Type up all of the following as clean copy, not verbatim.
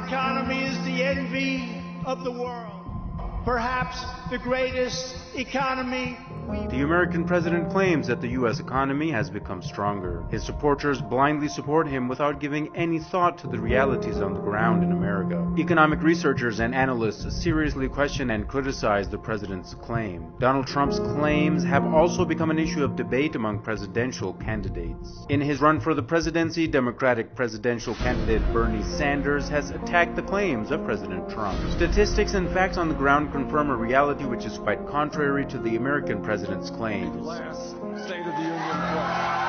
economy is the envy of the world. Perhaps the greatest economy. The American president claims that the U.S. economy has become stronger. His supporters blindly support him without giving any thought to the realities on the ground in America. Economic researchers and analysts seriously question and criticize the president's claim. Donald Trump's claims have also become an issue of debate among presidential candidates. In his run for the presidency, Democratic presidential candidate Bernie Sanders has attacked the claims of President Trump. Statistics and facts on the ground confirm a reality which is quite contrary to the American president's claims. Last State of the Union quote.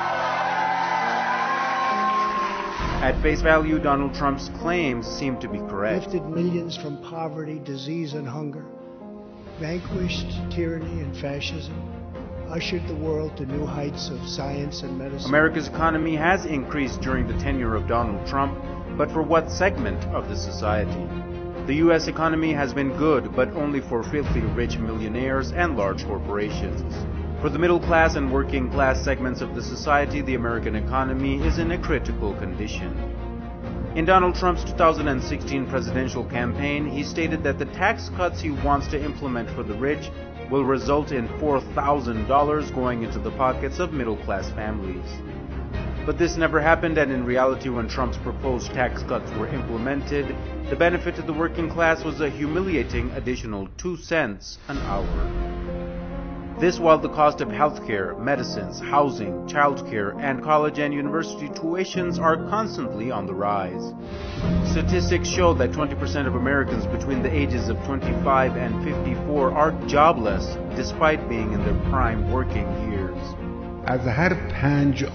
At face value, Donald Trump's claims seem to be correct. Lifted millions from poverty, disease, and hunger, vanquished tyranny and fascism, ushered the world to new heights of science and medicine. America's economy has increased during the tenure of Donald Trump, but for what segment of the society? The U.S. economy has been good, but only for filthy rich millionaires and large corporations. For the middle class and working class segments of the society, the American economy is in a critical condition. In Donald Trump's 2016 presidential campaign, he stated that the tax cuts he wants to implement for the rich will result in $4,000 going into the pockets of middle class families. But this never happened, and in reality, when Trump's proposed tax cuts were implemented, the benefit to the working class was a humiliating additional 2 cents an hour. This while the cost of healthcare, medicines, housing, childcare, and college and university tuitions are constantly on the rise. Statistics show that 20% of Americans between the ages of 25 and 54 are jobless despite being in their prime working years. از هر 5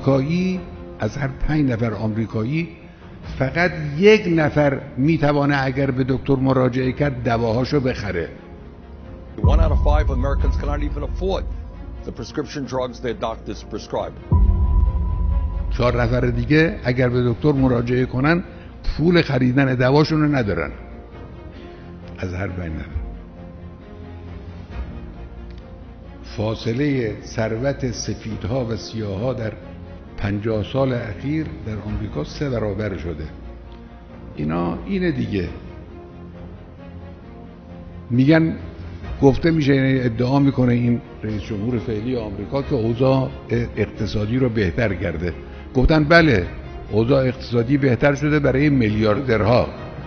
نفر آمریکایی فقط 1 نفر میتوانه اگر به دکتر مراجعه کرد دواهاشو بخره. 1 out of 5 Americans cannot even afford the prescription drugs their doctors prescribe. 4 نفر دیگه اگر به دکتر مراجعه کنن پول خریدن دواشونو ندارن. از هر 5 نفر. فاصله ثروت سفیدها و سیاه‌ها در 50 سال اخیر در آمریکا 3 برابر شده. اینه دیگه. میگن گفته میشه، یعنی ادعا میکنه این رئیس جمهور فعلی آمریکا که اوضاع اقتصادی رو بهتر کرده. گفتن بله، اوضاع اقتصادی بهتر شده برای میلیاردرها،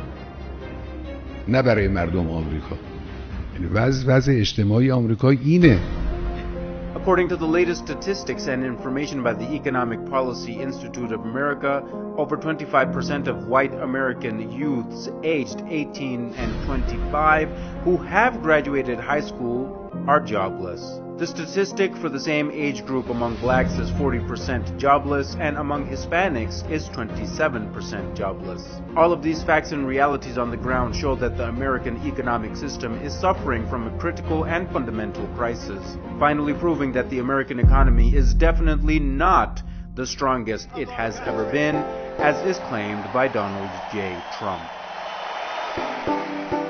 نه برای مردم آمریکا. یعنی وضع اجتماعی آمریکا اینه. According to the latest statistics and information by the Economic Policy Institute of America, over 25% of white American youths aged 18 and 25 who have graduated high school are jobless. The statistic for the same age group among blacks is 40% jobless, and among Hispanics is 27% jobless. All of these facts and realities on the ground show that the American economic system is suffering from a critical and fundamental crisis, finally proving that the American economy is definitely not the strongest it has ever been, as is claimed by Donald J. Trump.